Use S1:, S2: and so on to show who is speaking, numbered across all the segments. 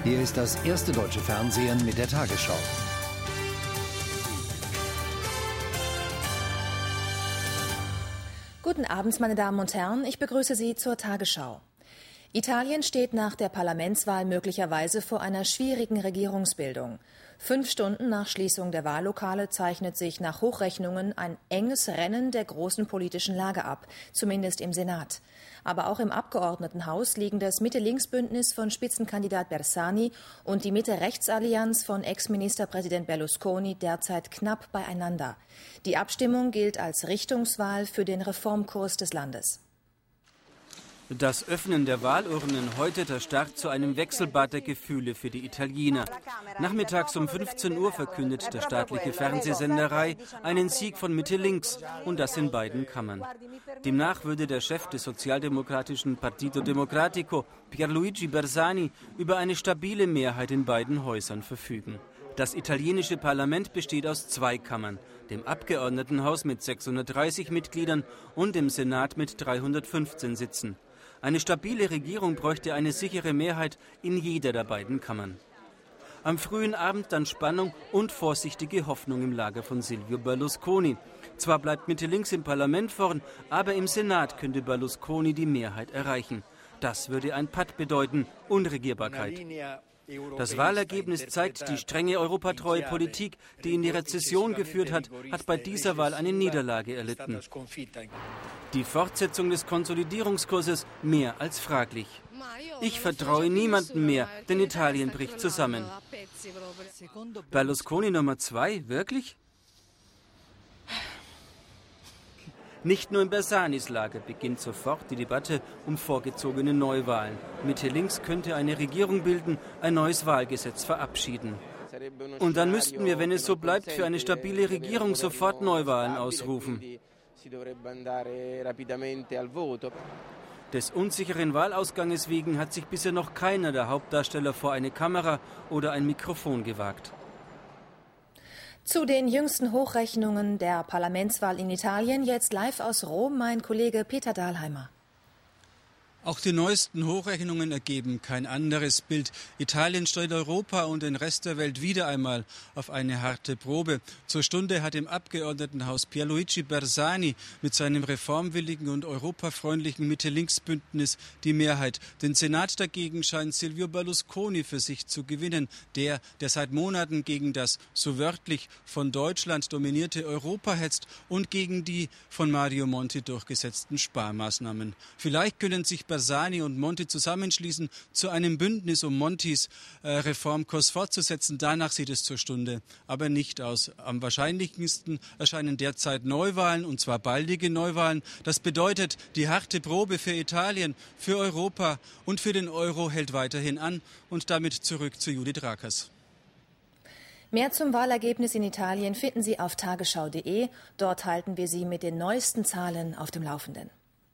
S1: Hier ist das erste deutsche Fernsehen mit der Tagesschau.
S2: Guten Abend, meine Damen und Herren. Ich begrüße Sie zur Tagesschau. Italien steht nach der Parlamentswahl möglicherweise vor einer schwierigen Regierungsbildung. 5 Stunden nach Schließung der Wahllokale zeichnet sich nach Hochrechnungen ein enges Rennen der großen politischen Lage ab, zumindest im Senat. Aber auch im Abgeordnetenhaus liegen das Mitte-Links-Bündnis von Spitzenkandidat Bersani und die Mitte-Rechts-Allianz von Ex-Ministerpräsident Berlusconi derzeit knapp beieinander. Die Abstimmung gilt als Richtungswahl für den Reformkurs des Landes.
S3: Das Öffnen der Wahlurnen heute der Start zu einem Wechselbad der Gefühle für die Italiener. Nachmittags um 15 Uhr verkündet der staatliche Fernsehsender Rai einen Sieg von Mitte-Links, und das in beiden Kammern. Demnach würde der Chef des sozialdemokratischen Partito Democratico, Pierluigi Bersani, über eine stabile Mehrheit in beiden Häusern verfügen. Das italienische Parlament besteht aus 2 Kammern, dem Abgeordnetenhaus mit 630 Mitgliedern und dem Senat mit 315 Sitzen. Eine stabile Regierung bräuchte eine sichere Mehrheit in jeder der beiden Kammern. Am frühen Abend dann Spannung und vorsichtige Hoffnung im Lager von Silvio Berlusconi. Zwar bleibt Mitte-Links im Parlament vorn, aber im Senat könnte Berlusconi die Mehrheit erreichen. Das würde ein Patt bedeuten, Unregierbarkeit. Das Wahlergebnis zeigt, die strenge europatreue Politik, die in die Rezession geführt hat, hat bei dieser Wahl eine Niederlage erlitten. Die Fortsetzung des Konsolidierungskurses mehr als fraglich. Ich vertraue niemandem mehr, denn Italien bricht zusammen. Berlusconi Nummer 2, wirklich? Nicht nur in Bersanis Lager beginnt sofort die Debatte um vorgezogene Neuwahlen. Mitte-Links könnte eine Regierung bilden, ein neues Wahlgesetz verabschieden. Und dann müssten wir, wenn es so bleibt, für eine stabile Regierung sofort Neuwahlen ausrufen. Des unsicheren Wahlausganges wegen hat sich bisher noch keiner der Hauptdarsteller vor eine Kamera oder ein Mikrofon gewagt.
S2: Zu den jüngsten Hochrechnungen der Parlamentswahl in Italien jetzt live aus Rom mein Kollege Peter Dahlheimer.
S4: Auch die neuesten Hochrechnungen ergeben kein anderes Bild. Italien stellt Europa und den Rest der Welt wieder einmal auf eine harte Probe. Zur Stunde hat im Abgeordnetenhaus Pierluigi Bersani mit seinem reformwilligen und europafreundlichen Mitte-Links-Bündnis die Mehrheit. Den Senat dagegen scheint Silvio Berlusconi für sich zu gewinnen. Der seit Monaten gegen das so wörtlich von Deutschland dominierte Europa hetzt und gegen die von Mario Monti durchgesetzten Sparmaßnahmen. Vielleicht können sich Bersani und Monti zusammenschließen zu einem Bündnis, um Montis Reformkurs fortzusetzen. Danach sieht es zur Stunde aber nicht aus. Am wahrscheinlichsten erscheinen derzeit Neuwahlen, und zwar baldige Neuwahlen. Das bedeutet, die harte Probe für Italien, für Europa und für den Euro hält weiterhin an. Und damit zurück zu Judith Rakers.
S2: Mehr zum Wahlergebnis in Italien finden Sie auf tagesschau.de. Dort halten wir Sie mit den neuesten Zahlen auf dem Laufenden.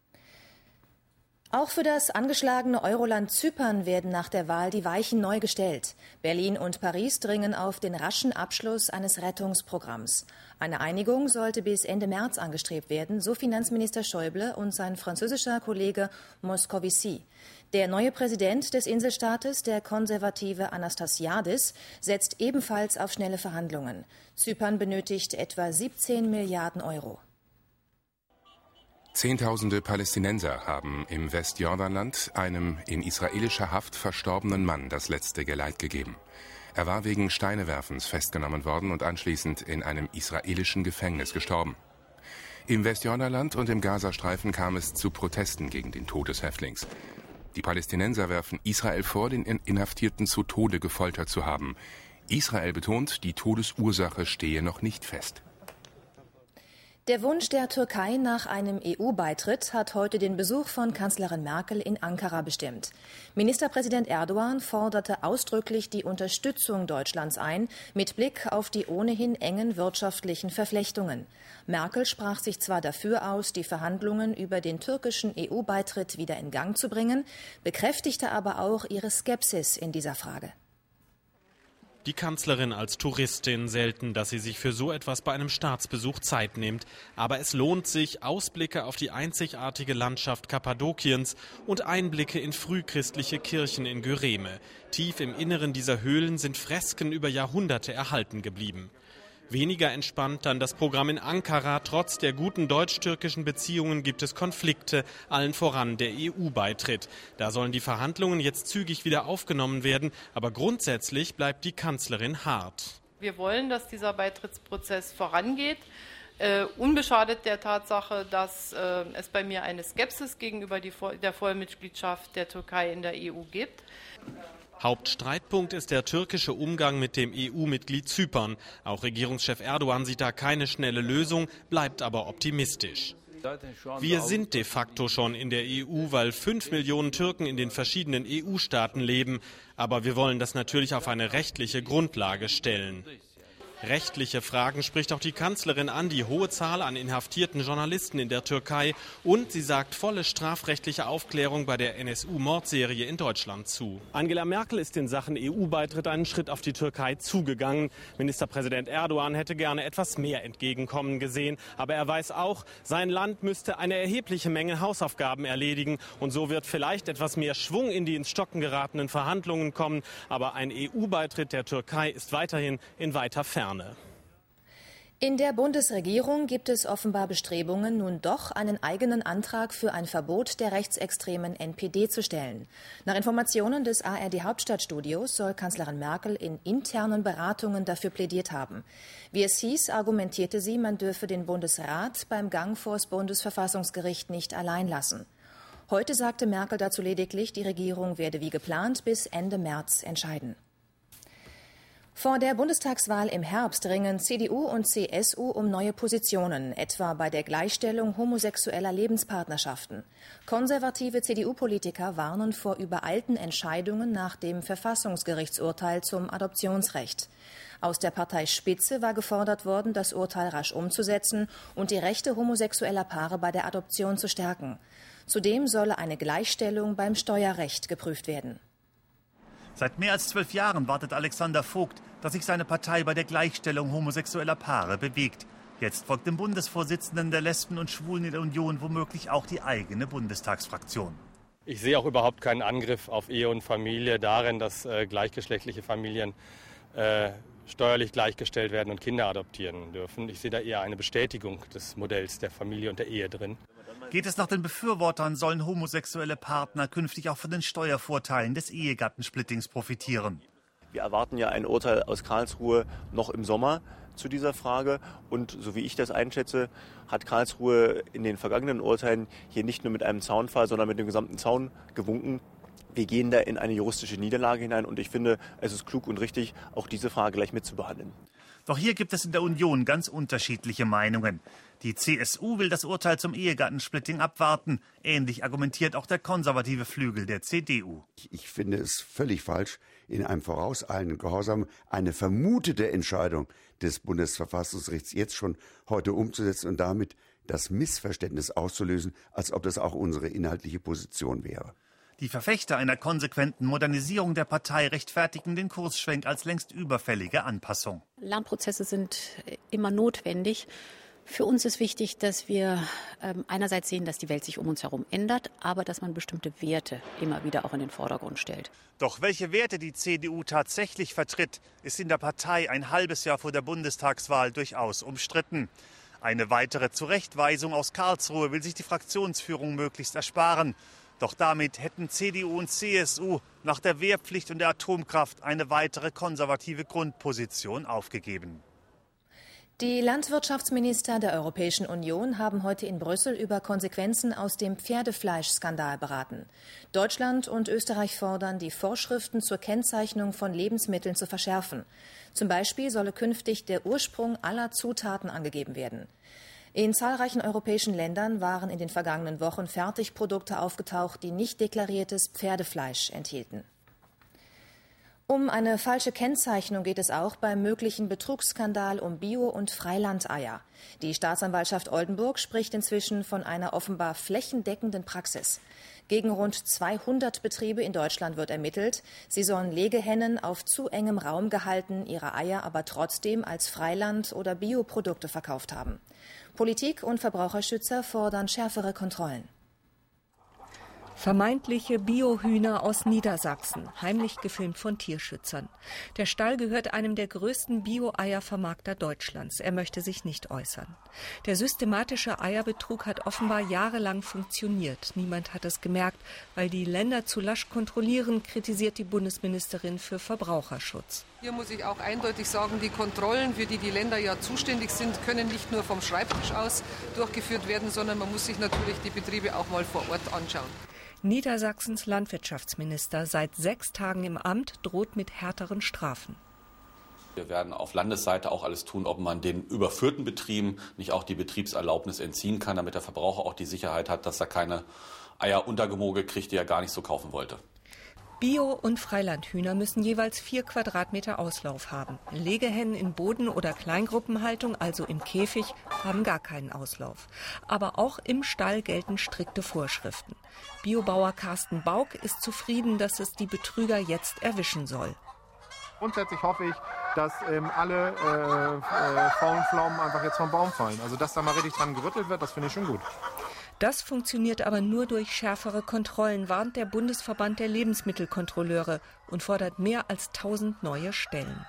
S2: Auch für das angeschlagene Euroland Zypern werden nach der Wahl die Weichen neu gestellt. Berlin und Paris dringen auf den raschen Abschluss eines Rettungsprogramms. Eine Einigung sollte bis Ende März angestrebt werden, so Finanzminister Schäuble und sein französischer Kollege Moscovici. Der neue Präsident des Inselstaates, der konservative Anastasiadis, setzt ebenfalls auf schnelle Verhandlungen. Zypern benötigt etwa 17 Milliarden Euro.
S5: Zehntausende Palästinenser haben im Westjordanland einem in israelischer Haft verstorbenen Mann das letzte Geleit gegeben. Er war wegen Steinewerfens festgenommen worden und anschließend in einem israelischen Gefängnis gestorben. Im Westjordanland und im Gazastreifen kam es zu Protesten gegen den Tod des Häftlings. Die Palästinenser werfen Israel vor, den Inhaftierten zu Tode gefoltert zu haben. Israel betont, die Todesursache stehe noch nicht fest.
S2: Der Wunsch der Türkei nach einem EU-Beitritt hat heute den Besuch von Kanzlerin Merkel in Ankara bestimmt. Ministerpräsident Erdogan forderte ausdrücklich die Unterstützung Deutschlands ein, mit Blick auf die ohnehin engen wirtschaftlichen Verflechtungen. Merkel sprach sich zwar dafür aus, die Verhandlungen über den türkischen EU-Beitritt wieder in Gang zu bringen, bekräftigte aber auch ihre Skepsis in dieser Frage.
S6: Die Kanzlerin als Touristin, selten, dass sie sich für so etwas bei einem Staatsbesuch Zeit nimmt. Aber es lohnt sich, Ausblicke auf die einzigartige Landschaft Kappadokiens und Einblicke in frühchristliche Kirchen in Güreme. Tief im Inneren dieser Höhlen sind Fresken über Jahrhunderte erhalten geblieben. Weniger entspannt dann das Programm in Ankara. Trotz der guten deutsch-türkischen Beziehungen gibt es Konflikte, allen voran der EU-Beitritt. Da sollen die Verhandlungen jetzt zügig wieder aufgenommen werden, aber grundsätzlich bleibt die Kanzlerin hart.
S7: Wir wollen, dass dieser Beitrittsprozess vorangeht, unbeschadet der Tatsache, dass es bei mir eine Skepsis gegenüber der Vollmitgliedschaft der Türkei in der EU gibt.
S6: Hauptstreitpunkt ist der türkische Umgang mit dem EU-Mitglied Zypern. Auch Regierungschef Erdogan sieht da keine schnelle Lösung, bleibt aber optimistisch. Wir sind de facto schon in der EU, weil 5 Millionen Türken in den verschiedenen EU-Staaten leben. Aber wir wollen das natürlich auf eine rechtliche Grundlage stellen. Rechtliche Fragen spricht auch die Kanzlerin an, die hohe Zahl an inhaftierten Journalisten in der Türkei, und sie sagt volle strafrechtliche Aufklärung bei der NSU-Mordserie in Deutschland zu. Angela Merkel ist in Sachen EU-Beitritt einen Schritt auf die Türkei zugegangen. Ministerpräsident Erdogan hätte gerne etwas mehr Entgegenkommen gesehen, aber er weiß auch, sein Land müsste eine erhebliche Menge Hausaufgaben erledigen, und so wird vielleicht etwas mehr Schwung in die ins Stocken geratenen Verhandlungen kommen, aber ein EU-Beitritt der Türkei ist weiterhin in weiter Ferne.
S2: In der Bundesregierung gibt es offenbar Bestrebungen, nun doch einen eigenen Antrag für ein Verbot der rechtsextremen NPD zu stellen. Nach Informationen des ARD-Hauptstadtstudios soll Kanzlerin Merkel in internen Beratungen dafür plädiert haben. Wie es hieß, argumentierte sie, man dürfe den Bundesrat beim Gang vors Bundesverfassungsgericht nicht allein lassen. Heute sagte Merkel dazu lediglich, die Regierung werde wie geplant bis Ende März entscheiden. Vor der Bundestagswahl im Herbst ringen CDU und CSU um neue Positionen, etwa bei der Gleichstellung homosexueller Lebenspartnerschaften. Konservative CDU-Politiker warnen vor übereilten Entscheidungen nach dem Verfassungsgerichtsurteil zum Adoptionsrecht. Aus der Parteispitze war gefordert worden, das Urteil rasch umzusetzen und die Rechte homosexueller Paare bei der Adoption zu stärken. Zudem solle eine Gleichstellung beim Steuerrecht geprüft werden.
S8: Seit mehr als 12 Jahren wartet Alexander Vogt, dass sich seine Partei bei der Gleichstellung homosexueller Paare bewegt. Jetzt folgt dem Bundesvorsitzenden der Lesben und Schwulen in der Union womöglich auch die eigene Bundestagsfraktion.
S9: Ich sehe auch überhaupt keinen Angriff auf Ehe und Familie darin, dass gleichgeschlechtliche Familien steuerlich gleichgestellt werden und Kinder adoptieren dürfen. Ich sehe da eher eine Bestätigung des Modells der Familie und der Ehe drin.
S8: Geht es nach den Befürwortern, sollen homosexuelle Partner künftig auch von den Steuervorteilen des Ehegattensplittings profitieren.
S10: Wir erwarten ja ein Urteil aus Karlsruhe noch im Sommer zu dieser Frage. Und so wie ich das einschätze, hat Karlsruhe in den vergangenen Urteilen hier nicht nur mit einem Zaunfall, sondern mit dem gesamten Zaun gewunken. Wir gehen da in eine juristische Niederlage hinein, und ich finde, es ist klug und richtig, auch diese Frage gleich mitzubehandeln.
S8: Doch hier gibt es in der Union ganz unterschiedliche Meinungen. Die CSU will das Urteil zum Ehegattensplitting abwarten. Ähnlich argumentiert auch der konservative Flügel der CDU.
S11: Ich finde es völlig falsch, in einem vorauseilenden Gehorsam eine vermutete Entscheidung des Bundesverfassungsgerichts jetzt schon heute umzusetzen und damit das Missverständnis auszulösen, als ob das auch unsere inhaltliche Position wäre.
S8: Die Verfechter einer konsequenten Modernisierung der Partei rechtfertigen den Kursschwenk als längst überfällige Anpassung.
S12: Lernprozesse sind immer notwendig. Für uns ist wichtig, dass wir einerseits sehen, dass die Welt sich um uns herum ändert, aber dass man bestimmte Werte immer wieder auch in den Vordergrund stellt.
S8: Doch welche Werte die CDU tatsächlich vertritt, ist in der Partei ein halbes Jahr vor der Bundestagswahl durchaus umstritten. Eine weitere Zurechtweisung aus Karlsruhe will sich die Fraktionsführung möglichst ersparen. Doch damit hätten CDU und CSU nach der Wehrpflicht und der Atomkraft eine weitere konservative Grundposition aufgegeben.
S2: Die Landwirtschaftsminister der Europäischen Union haben heute in Brüssel über Konsequenzen aus dem Pferdefleischskandal beraten. Deutschland und Österreich fordern, die Vorschriften zur Kennzeichnung von Lebensmitteln zu verschärfen. Zum Beispiel solle künftig der Ursprung aller Zutaten angegeben werden. In zahlreichen europäischen Ländern waren in den vergangenen Wochen Fertigprodukte aufgetaucht, die nicht deklariertes Pferdefleisch enthielten. Um eine falsche Kennzeichnung geht es auch beim möglichen Betrugsskandal um Bio- und Freilandeier. Die Staatsanwaltschaft Oldenburg spricht inzwischen von einer offenbar flächendeckenden Praxis. Gegen rund 200 Betriebe in Deutschland wird ermittelt. Sie sollen Legehennen auf zu engem Raum gehalten, ihre Eier aber trotzdem als Freiland- oder Bioprodukte verkauft haben. Politik und Verbraucherschützer fordern schärfere Kontrollen.
S13: Vermeintliche Biohühner aus Niedersachsen, heimlich gefilmt von Tierschützern. Der Stall gehört einem der größten Bio-Eiervermarkter Deutschlands. Er möchte sich nicht äußern. Der systematische Eierbetrug hat offenbar jahrelang funktioniert. Niemand hat es gemerkt, weil die Länder zu lasch kontrollieren, kritisiert die Bundesministerin für Verbraucherschutz.
S14: Hier muss ich auch eindeutig sagen, die Kontrollen, für die die Länder ja zuständig sind, können nicht nur vom Schreibtisch aus durchgeführt werden, sondern man muss sich natürlich die Betriebe auch mal vor Ort anschauen.
S13: Niedersachsens Landwirtschaftsminister, seit 6 Tagen im Amt, droht mit härteren Strafen.
S15: Wir werden auf Landesseite auch alles tun, ob man den überführten Betrieben nicht auch die Betriebserlaubnis entziehen kann, damit der Verbraucher auch die Sicherheit hat, dass er keine Eier untergemogelt kriegt, die er gar nicht so kaufen wollte.
S13: Bio- und Freilandhühner müssen jeweils 4 Quadratmeter Auslauf haben. Legehennen in Boden- oder Kleingruppenhaltung, also im Käfig, haben gar keinen Auslauf. Aber auch im Stall gelten strikte Vorschriften. Biobauer Carsten Bauk ist zufrieden, dass es die Betrüger jetzt erwischen soll.
S16: Grundsätzlich hoffe ich, dass alle faulen Pflaumen einfach jetzt vom Baum fallen. Also dass da mal richtig dran gerüttelt wird, das finde ich schon gut.
S13: Das funktioniert aber nur durch schärfere Kontrollen, warnt der Bundesverband der Lebensmittelkontrolleure und fordert mehr als 1000 neue Stellen.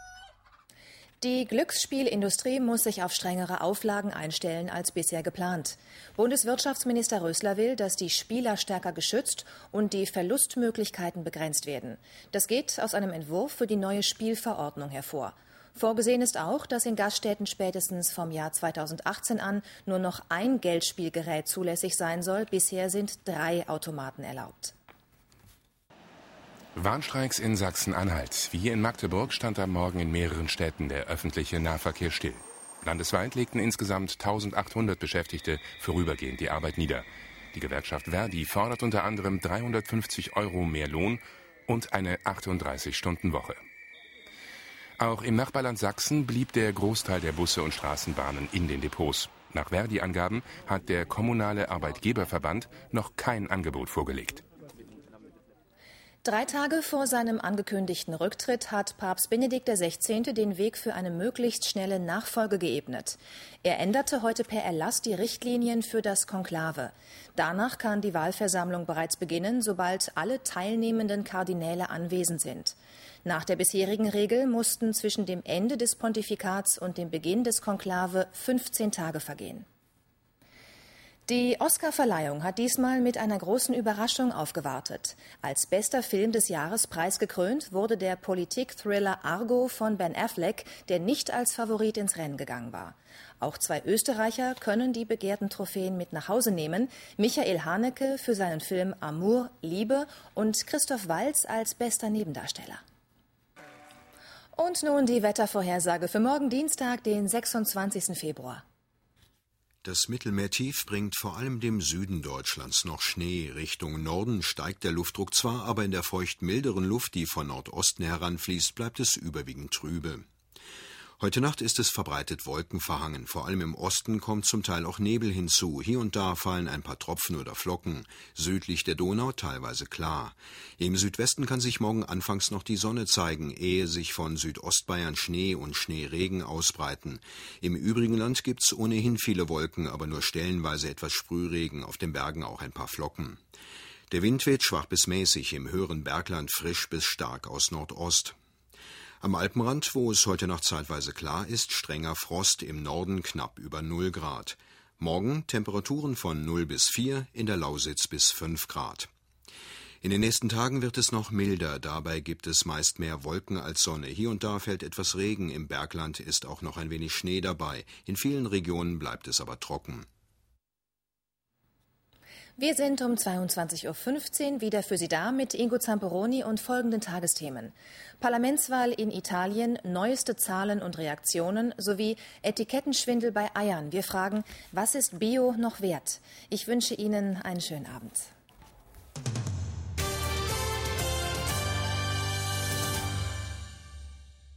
S2: Die Glücksspielindustrie muss sich auf strengere Auflagen einstellen als bisher geplant. Bundeswirtschaftsminister Rösler will, dass die Spieler stärker geschützt und die Verlustmöglichkeiten begrenzt werden. Das geht aus einem Entwurf für die neue Spielverordnung hervor. Vorgesehen ist auch, dass in Gaststätten spätestens vom Jahr 2018 an nur noch ein Geldspielgerät zulässig sein soll. Bisher sind 3 Automaten erlaubt.
S5: Warnstreiks in Sachsen-Anhalt. Wie hier in Magdeburg stand am Morgen in mehreren Städten der öffentliche Nahverkehr still. Landesweit legten insgesamt 1800 Beschäftigte vorübergehend die Arbeit nieder. Die Gewerkschaft Verdi fordert unter anderem 350 € mehr Lohn und eine 38-Stunden-Woche. Auch im Nachbarland Sachsen blieb der Großteil der Busse und Straßenbahnen in den Depots. Nach Verdi-Angaben hat der kommunale Arbeitgeberverband noch kein Angebot vorgelegt.
S2: 3 Tage vor seinem angekündigten Rücktritt hat Papst Benedikt XVI. Den Weg für eine möglichst schnelle Nachfolge geebnet. Er änderte heute per Erlass die Richtlinien für das Konklave. Danach kann die Wahlversammlung bereits beginnen, sobald alle teilnehmenden Kardinäle anwesend sind. Nach der bisherigen Regel mussten zwischen dem Ende des Pontifikats und dem Beginn des Konklave 15 Tage vergehen. Die Oscarverleihung hat diesmal mit einer großen Überraschung aufgewartet. Als bester Film des Jahres preisgekrönt wurde der Politik-Thriller Argo von Ben Affleck, der nicht als Favorit ins Rennen gegangen war. Auch 2 Österreicher können die begehrten Trophäen mit nach Hause nehmen. Michael Haneke für seinen Film Amour, Liebe und Christoph Waltz als bester Nebendarsteller. Und nun die Wettervorhersage für morgen Dienstag, den 26. Februar.
S17: Das Mittelmeertief bringt vor allem dem Süden Deutschlands noch Schnee. Richtung Norden steigt der Luftdruck zwar, aber in der feucht milderen Luft, die von Nordosten heranfließt, bleibt es überwiegend trübe. Heute Nacht ist es verbreitet wolkenverhangen. Vor allem im Osten kommt zum Teil auch Nebel hinzu. Hier und da fallen ein paar Tropfen oder Flocken. Südlich der Donau teilweise klar. Im Südwesten kann sich morgen anfangs noch die Sonne zeigen, ehe sich von Südostbayern Schnee und Schneeregen ausbreiten. Im übrigen Land gibt's ohnehin viele Wolken, aber nur stellenweise etwas Sprühregen, auf den Bergen auch ein paar Flocken. Der Wind weht schwach bis mäßig, im höheren Bergland frisch bis stark aus Nordost. Am Alpenrand, wo es heute noch zeitweise klar ist, strenger Frost, im Norden knapp über 0 Grad. Morgen Temperaturen von 0 bis 4, in der Lausitz bis 5 Grad. In den nächsten Tagen wird es noch milder, dabei gibt es meist mehr Wolken als Sonne. Hier und da fällt etwas Regen, im Bergland ist auch noch ein wenig Schnee dabei. In vielen Regionen bleibt es aber trocken.
S2: Wir sind um 22:15 Uhr wieder für Sie da mit Ingo Zamperoni und folgenden Tagesthemen. Parlamentswahl in Italien, neueste Zahlen und Reaktionen sowie Etikettenschwindel bei Eiern. Wir fragen, was ist Bio noch wert? Ich wünsche Ihnen einen schönen Abend.